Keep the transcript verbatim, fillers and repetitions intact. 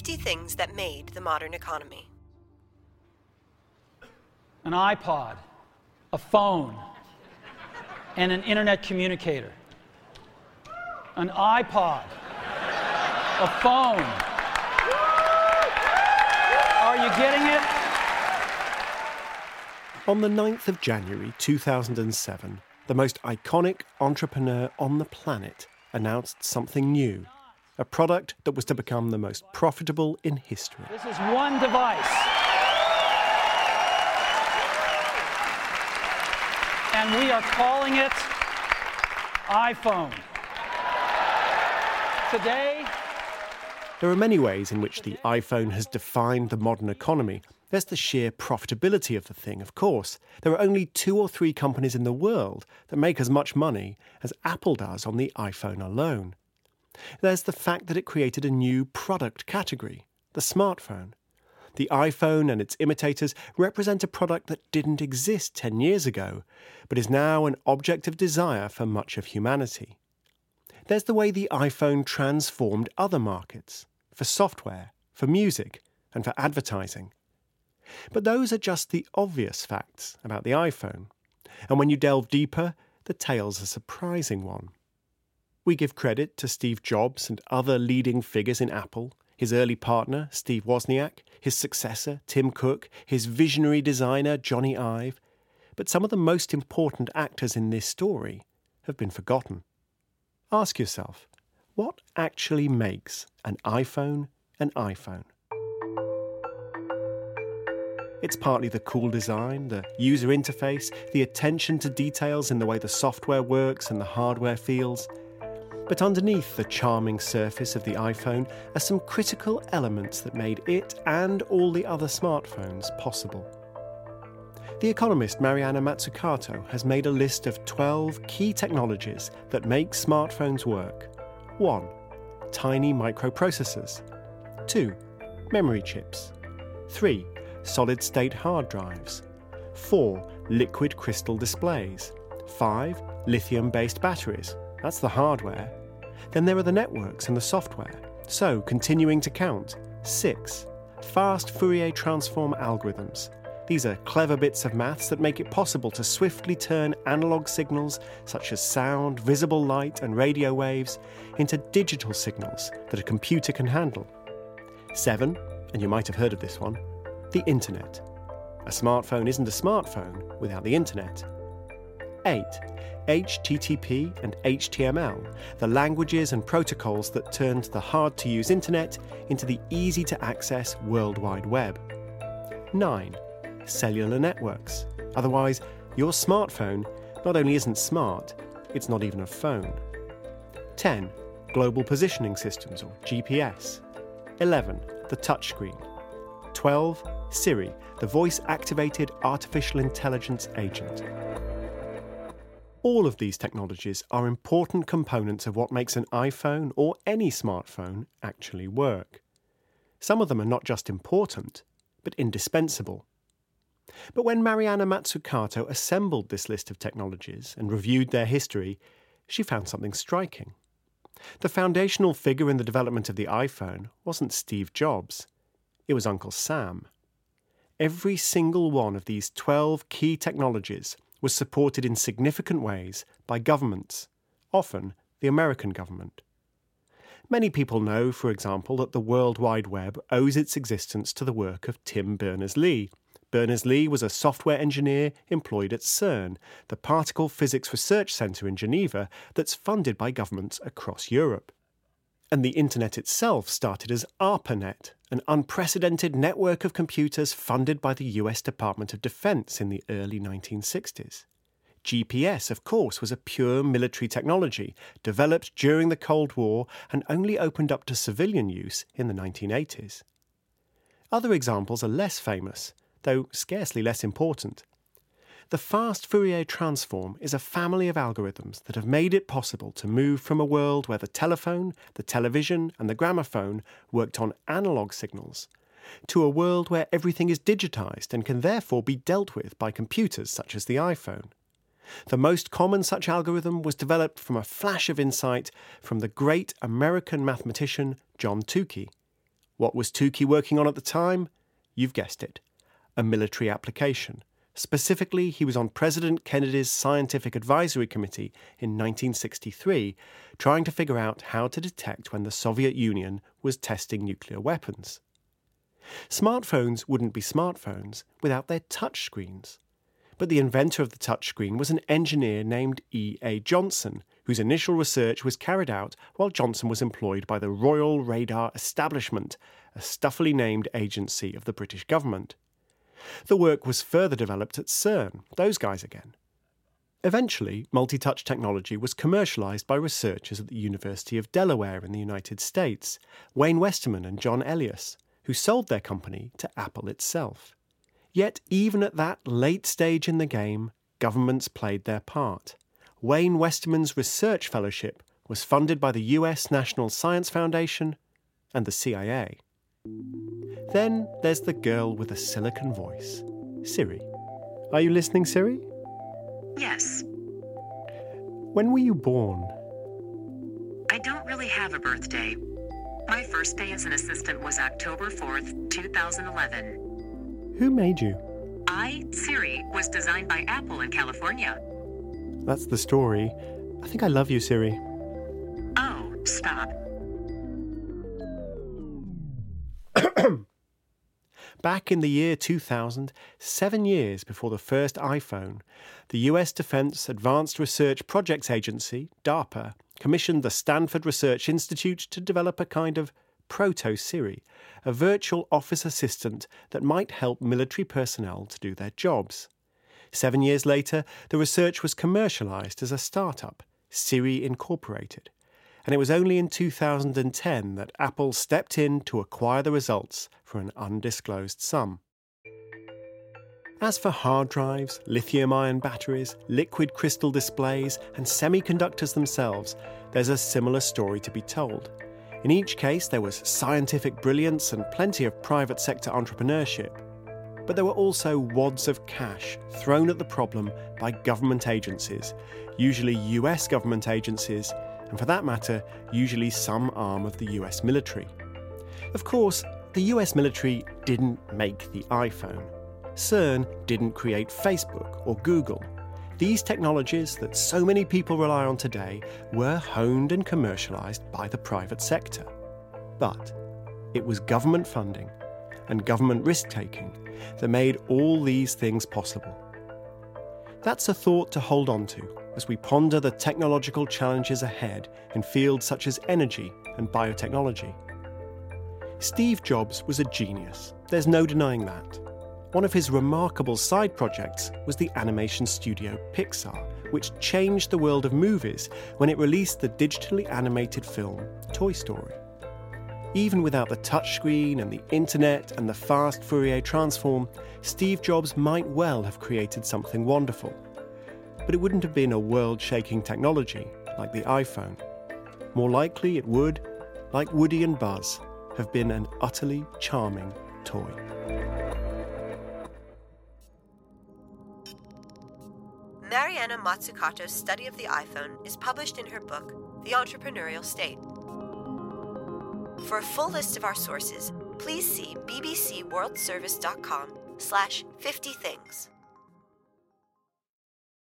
fifty things that made the modern economy. An iPod, a phone, and an internet communicator. An iPod, a phone. Are you getting it? On the ninth of January two thousand seven, the most iconic entrepreneur on the planet announced something new, a product that was to become the most profitable in history. This is one device. And we are calling it iPhone. Today, there are many ways in which the iPhone has defined the modern economy. There's the sheer profitability of the thing, of course. There are only two or three companies in the world that make as much money as Apple does on the iPhone alone. There's the fact that it created a new product category, the smartphone. The iPhone and its imitators represent a product that didn't exist ten years ago, but is now an object of desire for much of humanity. There's the way the iPhone transformed other markets, for software, for music, and for advertising. But those are just the obvious facts about the iPhone. And when you delve deeper, the tale's a surprising one. We give credit to Steve Jobs and other leading figures in Apple, his early partner, Steve Wozniak, his successor, Tim Cook, his visionary designer, Johnny Ive. But some of the most important actors in this story have been forgotten. Ask yourself, what actually makes an iPhone an iPhone? It's partly the cool design, the user interface, the attention to details in the way the software works and the hardware feels. But underneath the charming surface of the iPhone are some critical elements that made it and all the other smartphones possible. The economist Mariana Mazzucato has made a list of twelve key technologies that make smartphones work. one. Tiny microprocessors. two. Memory chips. three. Solid-state hard drives. four. Liquid crystal displays. five. Lithium-based batteries. That's the hardware. Then there are the networks and the software. So, continuing to count. six. Fast Fourier transform algorithms. These are clever bits of maths that make it possible to swiftly turn analog signals, such as sound, visible light, and radio waves, into digital signals that a computer can handle. seven. And you might have heard of this one. The Internet. A smartphone isn't a smartphone without the Internet. eight. H T T P and H T M L, the languages and protocols that turned the hard-to-use Internet into the easy-to-access World Wide Web. nine. Cellular networks. Otherwise, your smartphone not only isn't smart, it's not even a phone. ten. Global Positioning Systems, or G P S. eleven. The touchscreen. twelve. Siri, the voice-activated artificial intelligence agent. All of these technologies are important components of what makes an iPhone or any smartphone actually work. Some of them are not just important, but indispensable. But when Mariana Mazzucato assembled this list of technologies and reviewed their history, she found something striking. The foundational figure in the development of the iPhone wasn't Steve Jobs. It was Uncle Sam. Every single one of these twelve key technologies was supported in significant ways by governments, often the American government. Many people know, for example, that the World Wide Web owes its existence to the work of Tim Berners-Lee. Berners-Lee was a software engineer employed at CERN, the Particle Physics Research Centre in Geneva that's funded by governments across Europe. And the Internet itself started as ARPANET, an unprecedented network of computers funded by the U S Department of Defense in the early nineteen sixties. G P S, of course, was a pure military technology, developed during the Cold War and only opened up to civilian use in the nineteen eighties. Other examples are less famous, though scarcely less important. The fast Fourier transform is a family of algorithms that have made it possible to move from a world where the telephone, the television, and the gramophone worked on analog signals, to a world where everything is digitized and can therefore be dealt with by computers such as the iPhone. The most common such algorithm was developed from a flash of insight from the great American mathematician John Tukey. What was Tukey working on at the time? You've guessed it, a military application. Specifically, he was on President Kennedy's Scientific Advisory Committee in nineteen sixty-three, trying to figure out how to detect when the Soviet Union was testing nuclear weapons. Smartphones wouldn't be smartphones without their touchscreens. But the inventor of the touchscreen was an engineer named E A Johnson, whose initial research was carried out while Johnson was employed by the Royal Radar Establishment, a stuffily named agency of the British government. The work was further developed at CERN, those guys again. Eventually, multi-touch technology was commercialised by researchers at the University of Delaware in the United States, Wayne Westerman and John Elias, who sold their company to Apple itself. Yet even at that late stage in the game, governments played their part. Wayne Westerman's research fellowship was funded by the U S National Science Foundation and the C I A. Then there's the girl with a silicon voice, Siri. Are you listening, Siri? Yes. When were you born? I don't really have a birthday. My first day as an assistant was October fourth, two thousand eleven. Who made you? I, Siri, was designed by Apple in California. That's the story. I think I love you, Siri. Oh, stop. Back in the year two thousand, seven years before the first iPhone, the U S Defense Advanced Research Projects Agency, DARPA, commissioned the Stanford Research Institute to develop a kind of proto-Siri, a virtual office assistant that might help military personnel to do their jobs. Seven years later, the research was commercialized as a startup, Siri Incorporated, and it was only in two thousand ten that Apple stepped in to acquire the results for an undisclosed sum. As for hard drives, lithium-ion batteries, liquid crystal displays, and semiconductors themselves, there's a similar story to be told. In each case, there was scientific brilliance and plenty of private sector entrepreneurship. But there were also wads of cash thrown at the problem by government agencies, usually U S government agencies, and for that matter, usually some arm of the U S military. Of course, the U S military didn't make the iPhone. CERN didn't create Facebook or Google. These technologies that so many people rely on today were honed and commercialised by the private sector. But it was government funding and government risk-taking that made all these things possible. That's a thought to hold on to as we ponder the technological challenges ahead in fields such as energy and biotechnology. Steve Jobs was a genius. There's no denying that. One of his remarkable side projects was the animation studio Pixar, which changed the world of movies when it released the digitally animated film Toy Story. Even without the touchscreen and the internet and the fast Fourier transform, Steve Jobs might well have created something wonderful. But it wouldn't have been a world-shaking technology like the iPhone. More likely it would, like Woody and Buzz, have been an utterly charming toy. Mariana Mazzucato's study of the iPhone is published in her book, The Entrepreneurial State. For a full list of our sources, please see bbcworldservice.com slash 50 things.